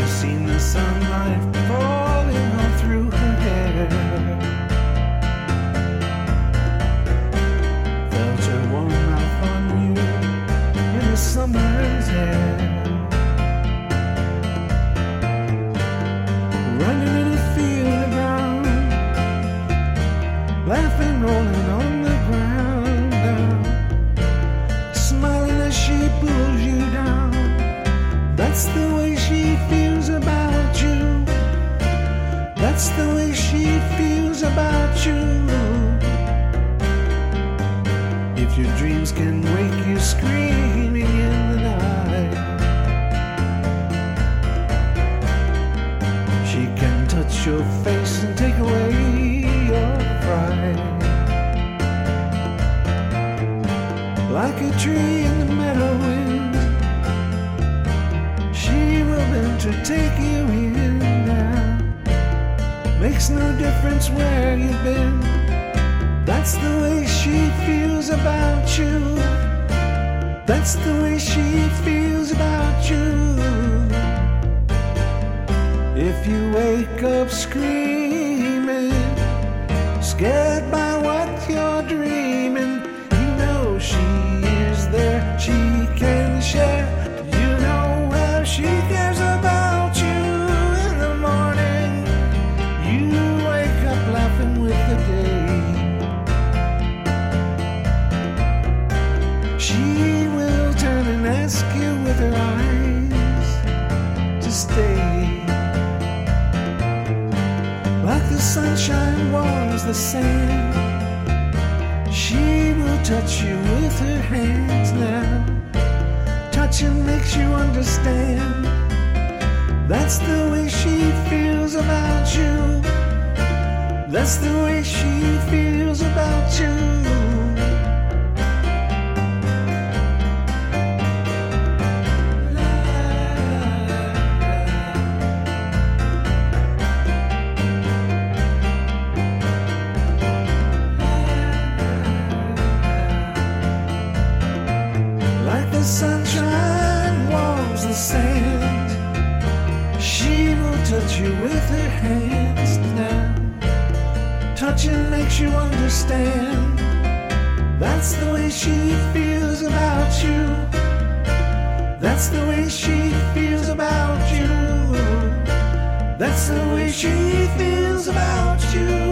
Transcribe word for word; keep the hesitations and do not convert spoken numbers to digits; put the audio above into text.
seen the sunlight falling all through her hair. Felt her warm mouth on you in the summer's air. Running in a field of ground, laughing, rolling on the ground now, smiling as she pulls you down. That's the way she feels about you. That's the way she feels about you. If your dreams can wake you screaming in the night, she can touch your face and take away your pride. Like a tree in the meadow wind, she will bend to take you in now. Makes no difference where you've been. That's the way she feels about you. That's the way she feels about you. If you wake up screaming, scared by what you're dreaming, you know she is there, she can share. You know how she cares about you. In the morning, you wake up laughing with the day. She will turn and ask you with her eyes to stay. Like the sunshine warms the sand, she will touch you with her hands now. Touching makes you understand. That's the way she feels about you. That's the way she feels about you. The sunshine warms the sand, she will touch you with her hands now. Touching makes you understand. That's the way she feels about you. That's the way she feels about you. That's the way she feels about you.